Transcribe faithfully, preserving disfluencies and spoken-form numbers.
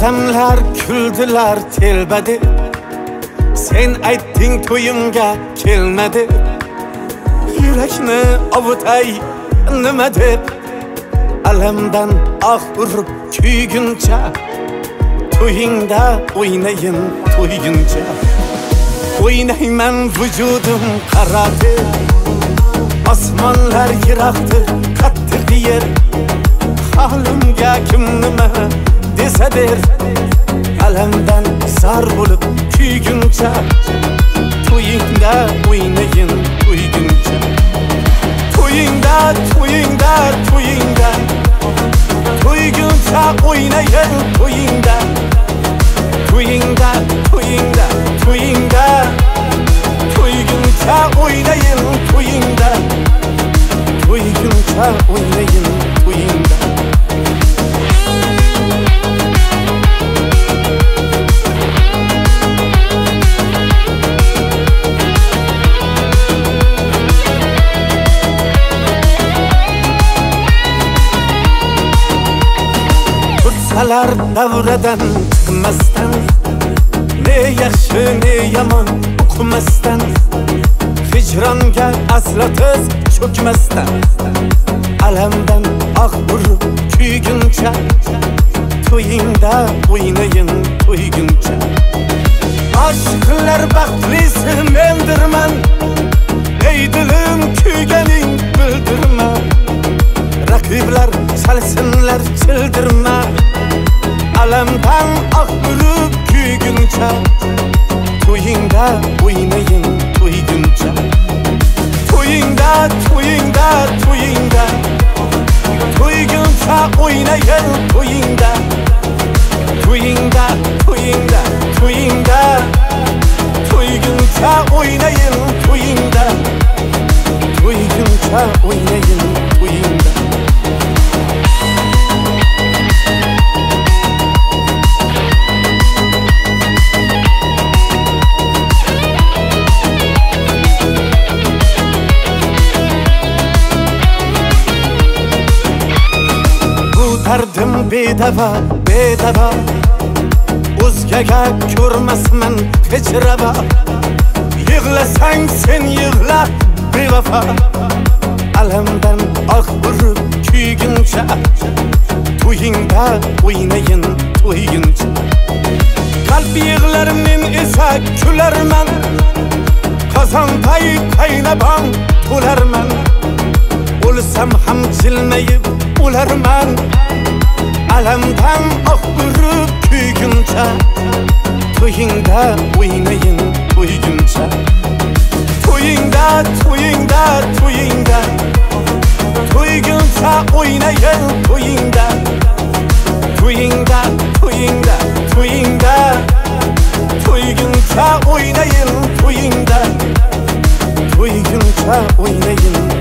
Odamlar kuldilar telbadi, sen aytding to'yimga kelmadi. Yurakni ovutay nima deb, alamdan ah urib kuyguncha, to'yingda o'ynayin to'yguncha. O'ynayman vujudim qaradi, osmonlar yiroqdir qattiq yer. Halimga kim nima desa der, alamdan zar bo'lib kuyguncha, to'yingda o'ynayin to'yguncha. To'yingda, to'yingda, to'yingda, to'yguncha o'ynayin to'yingda. To'yingda, to'yingda, to'yingda, to'yguncha o'ynayin to'yingda. To'yguncha o'ynayin to'yingda. Kursalar davradan chiqmasdan, ne yaxshi ne yomon uqmasdan, hijronga aslo tiz cho'kmasdan, alamdan ah urib kuyguncha, to'yingda o'ynayin to'yguncha. Aşklar baxtlisi mendirman, ey dilim kuyganing bildirma. Raqiblar chalsinlar childirma, alamdan ah urib kuyguncha, to'yingda o'ynayin to'yguncha. To'yingda, to'yingda, to'yingda, to'yguncha o'ynayin to'yingda. To'yingda, to'yingda, to'yingda, to'yguncha o'ynayin to'yingda. To'yguncha o'ynayin to'yingda. Dardim bedava, bedava, o'zgaga ko'rmasman hech ravo. Yig'lasang sen yig'la bevafa, alamdan ah urib kuyguncha, to'yingda o'ynayin to'yguncha. Qalb yig'lar men esa kularman, qozonday qaynabon to'larman. O'lsam ham jilmayib o'larman, alamdan ah urib kuyguncha, to'yingda o'ynayin to'yguncha. To'yingda, to'yingda, to'yingda, to'yguncha o'ynayin to'yingda. To'yingda, to'yingda, to'yingda, to'yguncha o'ynayin to'yingda. To'yguncha o'ynayin